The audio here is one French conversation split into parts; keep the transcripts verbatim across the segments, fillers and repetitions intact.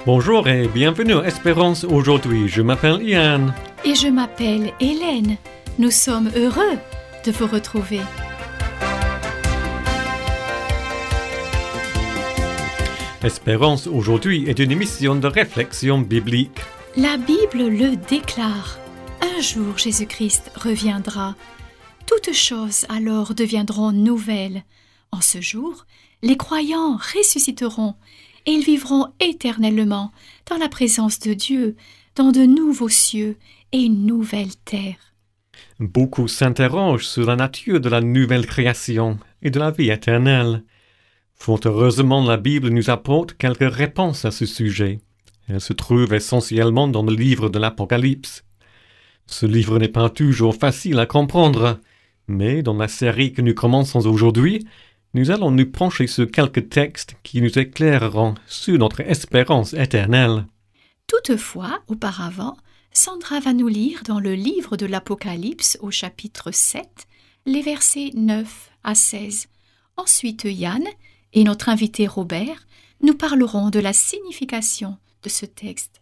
Bonjour et bienvenue à Espérance aujourd'hui. Je m'appelle Yann. Et je m'appelle Hélène. Nous sommes heureux de vous retrouver. Espérance aujourd'hui est une émission de réflexion biblique. La Bible le déclare. Un jour Jésus-Christ reviendra. Toutes choses alors deviendront nouvelles. En ce jour, les croyants ressusciteront et ils vivront éternellement dans la présence de Dieu, dans de nouveaux cieux et une nouvelle terre. Beaucoup s'interrogent sur la nature de la nouvelle création et de la vie éternelle. Fort heureusement, la Bible nous apporte quelques réponses à ce sujet. Elle se trouve essentiellement dans le livre de l'Apocalypse. Ce livre n'est pas toujours facile à comprendre, mais dans la série que nous commençons aujourd'hui, nous allons nous pencher sur quelques textes qui nous éclaireront sur notre espérance éternelle. Toutefois, auparavant, Sandra va nous lire dans le livre de l'Apocalypse au chapitre sept, les versets neuf à seize. Ensuite, Yann et notre invité Robert nous parleront de la signification de ce texte.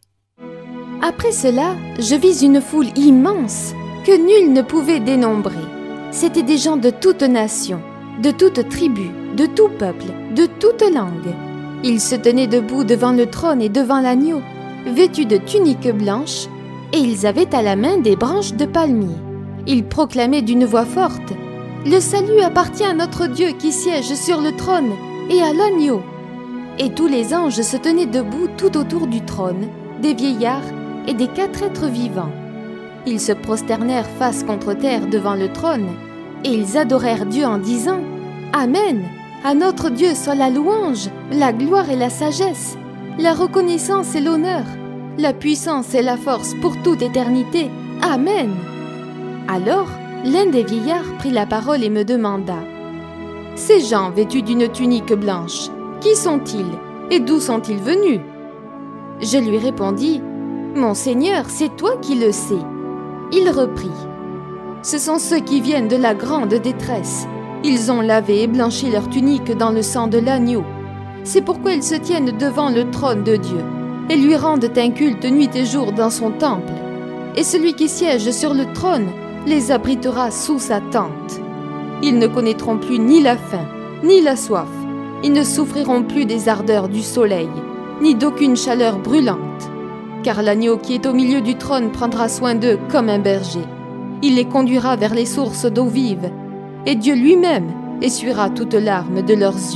Après cela, je vis une foule immense que nul ne pouvait dénombrer. C'étaient des gens de toutes nations, de toutes tribus, de tout peuple, de toute langue. Ils se tenaient debout devant le trône et devant l'agneau, vêtus de tuniques blanches, et ils avaient à la main des branches de palmier. Ils proclamaient d'une voix forte : « Le salut appartient à notre Dieu qui siège sur le trône et à l'agneau. » Et tous les anges se tenaient debout tout autour du trône, des vieillards et des quatre êtres vivants. Ils se prosternèrent face contre terre devant le trône, et ils adorèrent Dieu en disant : « Amen. À notre Dieu soit la louange, la gloire et la sagesse, la reconnaissance et l'honneur, la puissance et la force pour toute éternité. Amen. » Alors, l'un des vieillards prit la parole et me demanda : « Ces gens vêtus d'une tunique blanche, qui sont-ils et d'où sont-ils venus ?» Je lui répondis : « Mon Seigneur, c'est toi qui le sais. » Il reprit : « Ce sont ceux qui viennent de la grande détresse. Ils ont lavé et blanchi leur tunique dans le sang de l'agneau. C'est pourquoi ils se tiennent devant le trône de Dieu et lui rendent un culte nuit et jour dans son temple. Et celui qui siège sur le trône les abritera sous sa tente. Ils ne connaîtront plus ni la faim, ni la soif. Ils ne souffriront plus des ardeurs du soleil, ni d'aucune chaleur brûlante. Car l'agneau qui est au milieu du trône prendra soin d'eux comme un berger. Il les conduira vers les sources d'eau vive, et Dieu lui-même essuiera toutes larmes de leurs yeux. »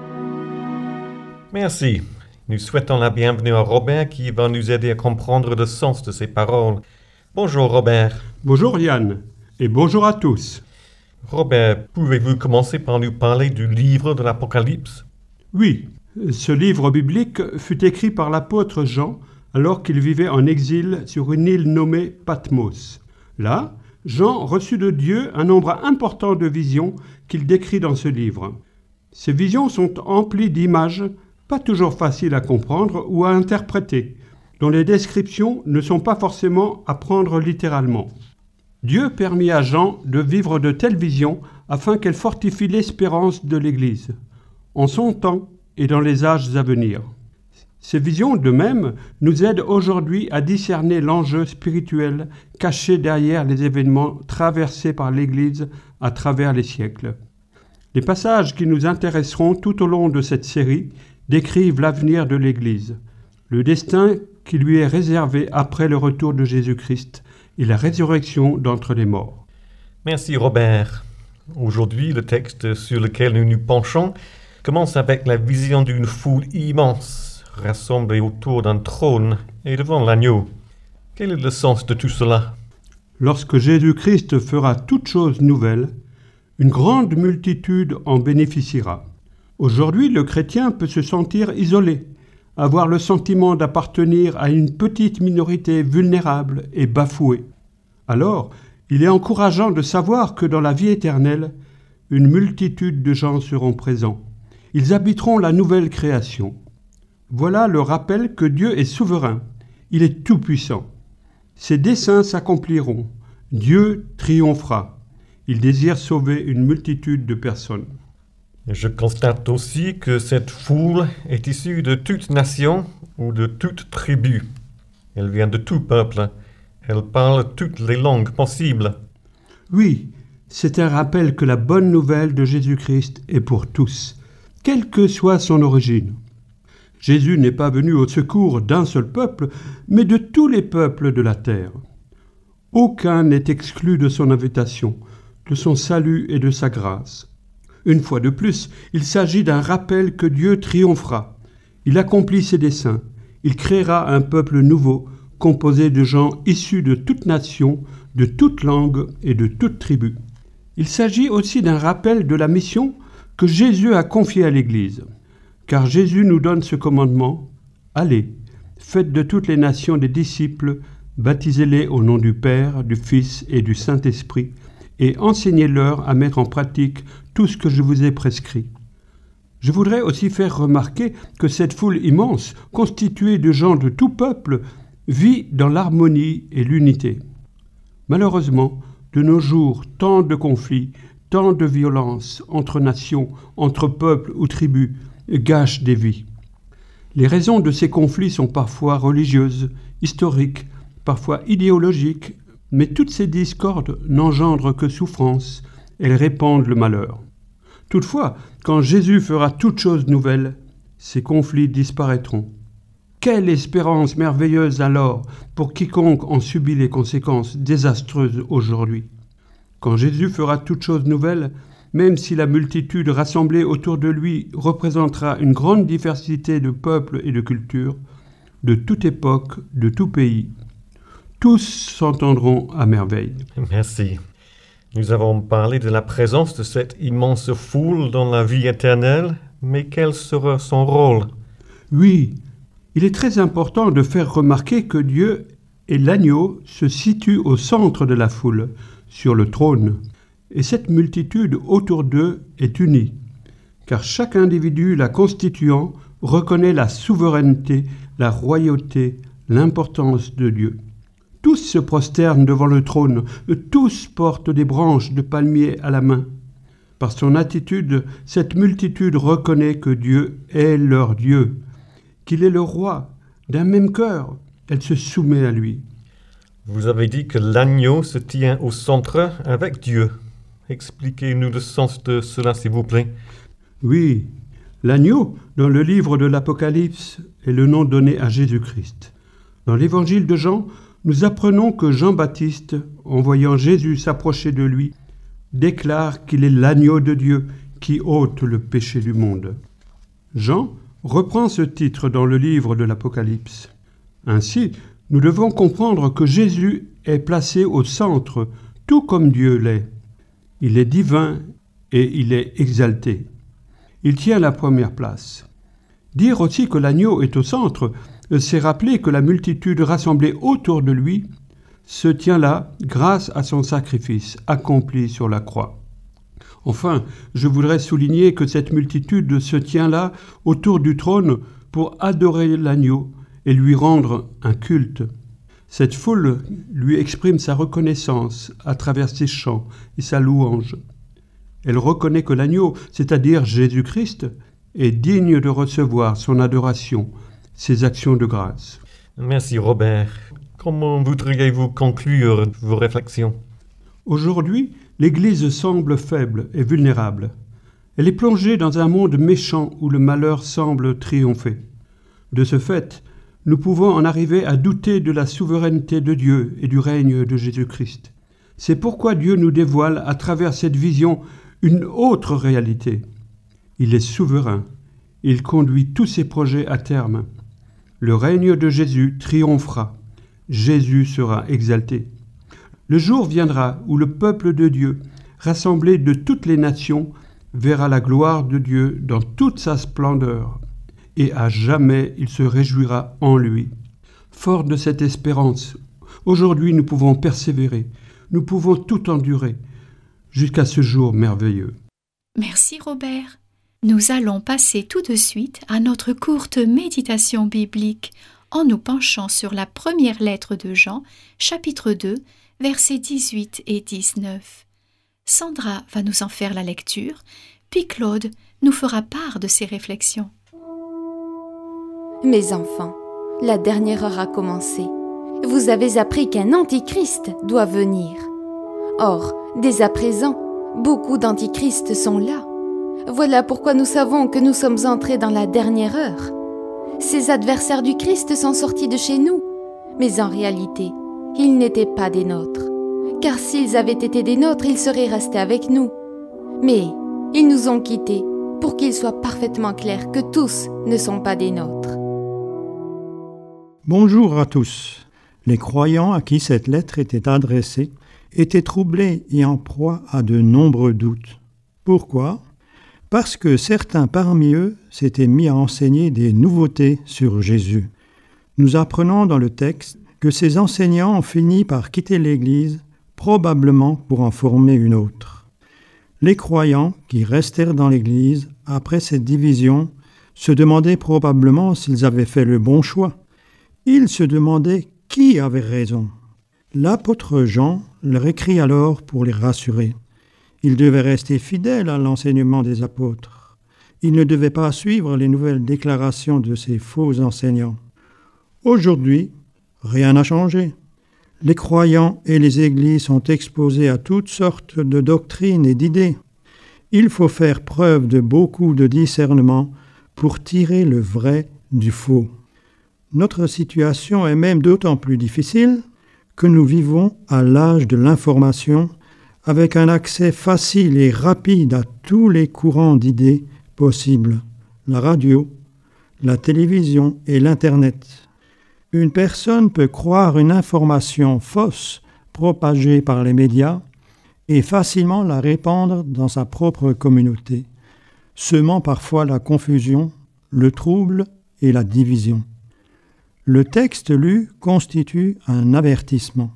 Merci. Nous souhaitons la bienvenue à Robert qui va nous aider à comprendre le sens de ces paroles. Bonjour Robert. Bonjour Yann, et bonjour à tous. Robert, pouvez-vous commencer par nous parler du livre de l'Apocalypse ? Oui, ce livre biblique fut écrit par l'apôtre Jean alors qu'il vivait en exil sur une île nommée Patmos. Là, Jean reçut de Dieu un nombre important de visions qu'il décrit dans ce livre. Ces visions sont emplies d'images, pas toujours faciles à comprendre ou à interpréter, dont les descriptions ne sont pas forcément à prendre littéralement. Dieu permit à Jean de vivre de telles visions afin qu'elles fortifient l'espérance de l'Église, en son temps et dans les âges à venir. Ces visions, de même, nous aident aujourd'hui à discerner l'enjeu spirituel caché derrière les événements traversés par l'Église à travers les siècles. Les passages qui nous intéresseront tout au long de cette série décrivent l'avenir de l'Église, le destin qui lui est réservé après le retour de Jésus-Christ et la résurrection d'entre les morts. Merci Robert. Aujourd'hui, le texte sur lequel nous nous penchons commence avec la vision d'une foule immense, rassemblés autour d'un trône et devant l'agneau. Quel est le sens de tout cela ? Lorsque Jésus-Christ fera toutes choses nouvelles, une grande multitude en bénéficiera. Aujourd'hui, le chrétien peut se sentir isolé, avoir le sentiment d'appartenir à une petite minorité vulnérable et bafouée. Alors, il est encourageant de savoir que dans la vie éternelle, une multitude de gens seront présents. Ils habiteront la nouvelle création. Voilà le rappel que Dieu est souverain, il est tout-puissant. Ses desseins s'accompliront, Dieu triomphera. Il désire sauver une multitude de personnes. Je constate aussi que cette foule est issue de toute nation ou de toute tribu. Elle vient de tout peuple. Elle parle toutes les langues possibles. Oui, c'est un rappel que la bonne nouvelle de Jésus-Christ est pour tous, quelle que soit son origine. Jésus n'est pas venu au secours d'un seul peuple, mais de tous les peuples de la terre. Aucun n'est exclu de son invitation, de son salut et de sa grâce. Une fois de plus, il s'agit d'un rappel que Dieu triomphera. Il accomplit ses desseins. Il créera un peuple nouveau, composé de gens issus de toute nation, de toute langue et de toute tribu. Il s'agit aussi d'un rappel de la mission que Jésus a confiée à l'Église. Car Jésus nous donne ce commandement, « Allez, faites de toutes les nations des disciples, baptisez-les au nom du Père, du Fils et du Saint-Esprit, et enseignez-leur à mettre en pratique tout ce que je vous ai prescrit. » Je voudrais aussi faire remarquer que cette foule immense, constituée de gens de tout peuple, vit dans l'harmonie et l'unité. Malheureusement, de nos jours, tant de conflits, tant de violences entre nations, entre peuples ou tribus, gâchent des vies. Les raisons de ces conflits sont parfois religieuses, historiques, parfois idéologiques, mais toutes ces discordes n'engendrent que souffrance, elles répandent le malheur. Toutefois, quand Jésus fera toutes choses nouvelles, ces conflits disparaîtront. Quelle espérance merveilleuse alors pour quiconque en subit les conséquences désastreuses aujourd'hui. Quand Jésus fera toutes choses nouvelles, même si la multitude rassemblée autour de lui représentera une grande diversité de peuples et de cultures, de toute époque, de tout pays, tous s'entendront à merveille. Merci. Nous avons parlé de la présence de cette immense foule dans la vie éternelle, mais quel sera son rôle? Oui, il est très important de faire remarquer que Dieu et l'agneau se situent au centre de la foule, sur le trône, et cette multitude autour d'eux est unie, car chaque individu la constituant reconnaît la souveraineté, la royauté, l'importance de Dieu. Tous se prosternent devant le trône, tous portent des branches de palmier à la main. Par son attitude, cette multitude reconnaît que Dieu est leur Dieu, qu'il est le roi. D'un même cœur, elle se soumet à lui. Vous avez dit que l'agneau se tient au centre avec Dieu. Expliquez-nous le sens de cela, s'il vous plaît. Oui, l'agneau, dans le livre de l'Apocalypse, est le nom donné à Jésus-Christ. Dans l'évangile de Jean, nous apprenons que Jean-Baptiste, en voyant Jésus s'approcher de lui, déclare qu'il est l'agneau de Dieu qui ôte le péché du monde. Jean reprend ce titre dans le livre de l'Apocalypse. Ainsi, nous devons comprendre que Jésus est placé au centre, tout comme Dieu l'est. Il est divin et il est exalté. Il tient la première place. Dire aussi que l'agneau est au centre, c'est rappeler que la multitude rassemblée autour de lui se tient là grâce à son sacrifice accompli sur la croix. Enfin, je voudrais souligner que cette multitude se tient là autour du trône pour adorer l'agneau et lui rendre un culte. Cette foule lui exprime sa reconnaissance à travers ses chants et sa louange. Elle reconnaît que l'agneau, c'est-à-dire Jésus-Christ, est digne de recevoir son adoration, ses actions de grâce. Merci Robert. Comment voudriez-vous conclure vos réflexions? Aujourd'hui, l'Église semble faible et vulnérable. Elle est plongée dans un monde méchant où le malheur semble triompher. De ce fait, nous pouvons en arriver à douter de la souveraineté de Dieu et du règne de Jésus-Christ. C'est pourquoi Dieu nous dévoile à travers cette vision une autre réalité. Il est souverain. Il conduit tous ses projets à terme. Le règne de Jésus triomphera. Jésus sera exalté. Le jour viendra où le peuple de Dieu, rassemblé de toutes les nations, verra la gloire de Dieu dans toute sa splendeur. Et à jamais il se réjouira en lui. Fort de cette espérance, aujourd'hui nous pouvons persévérer, nous pouvons tout endurer, jusqu'à ce jour merveilleux. Merci Robert. Nous allons passer tout de suite à notre courte méditation biblique en nous penchant sur la première lettre de Jean, chapitre deux, versets dix-huit et dix-neuf. Sandra va nous en faire la lecture, puis Claude nous fera part de ses réflexions. Mes enfants, la dernière heure a commencé. Vous avez appris qu'un antichrist doit venir. Or, dès à présent, beaucoup d'antichrists sont là. Voilà pourquoi nous savons que nous sommes entrés dans la dernière heure. Ces adversaires du Christ sont sortis de chez nous, mais en réalité, ils n'étaient pas des nôtres. Car s'ils avaient été des nôtres, ils seraient restés avec nous. Mais ils nous ont quittés pour qu'il soit parfaitement clair que tous ne sont pas des nôtres. Bonjour à tous. Les croyants à qui cette lettre était adressée étaient troublés et en proie à de nombreux doutes. Pourquoi ? Parce que certains parmi eux s'étaient mis à enseigner des nouveautés sur Jésus. Nous apprenons dans le texte que ces enseignants ont fini par quitter l'Église, probablement pour en former une autre. Les croyants qui restèrent dans l'Église après cette division se demandaient probablement s'ils avaient fait le bon choix. Ils se demandaient qui avait raison. L'apôtre Jean leur écrit alors pour les rassurer. Ils devaient rester fidèles à l'enseignement des apôtres. Ils ne devaient pas suivre les nouvelles déclarations de ces faux enseignants. Aujourd'hui, rien n'a changé. Les croyants et les églises sont exposés à toutes sortes de doctrines et d'idées. Il faut faire preuve de beaucoup de discernement pour tirer le vrai du faux. Notre situation est même d'autant plus difficile que nous vivons à l'âge de l'information avec un accès facile et rapide à tous les courants d'idées possibles, la radio, la télévision et l'Internet. Une personne peut croire une information fausse propagée par les médias et facilement la répandre dans sa propre communauté, semant parfois la confusion, le trouble et la division. Le texte lu constitue un avertissement.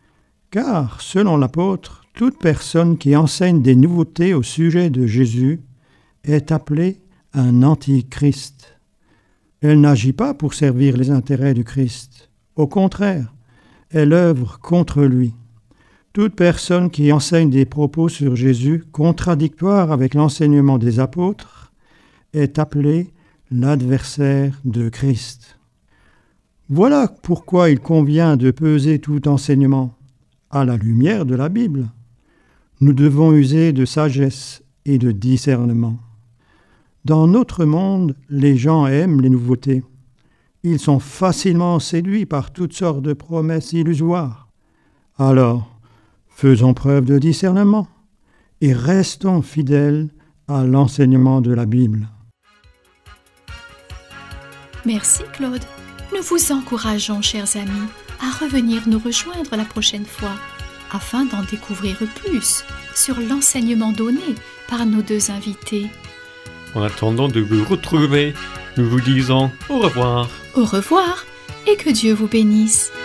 Car, selon l'apôtre, toute personne qui enseigne des nouveautés au sujet de Jésus est appelée un antichrist. Elle n'agit pas pour servir les intérêts du Christ. Au contraire, elle œuvre contre lui. Toute personne qui enseigne des propos sur Jésus contradictoires avec l'enseignement des apôtres est appelée l'adversaire de Christ. Voilà pourquoi il convient de peser tout enseignement à la lumière de la Bible. Nous devons user de sagesse et de discernement. Dans notre monde, les gens aiment les nouveautés. Ils sont facilement séduits par toutes sortes de promesses illusoires. Alors, faisons preuve de discernement et restons fidèles à l'enseignement de la Bible. Merci Claude. Nous vous encourageons, chers amis, à revenir nous rejoindre la prochaine fois, afin d'en découvrir plus sur l'enseignement donné par nos deux invités. En attendant de vous retrouver, nous vous disons au revoir. Au revoir et que Dieu vous bénisse.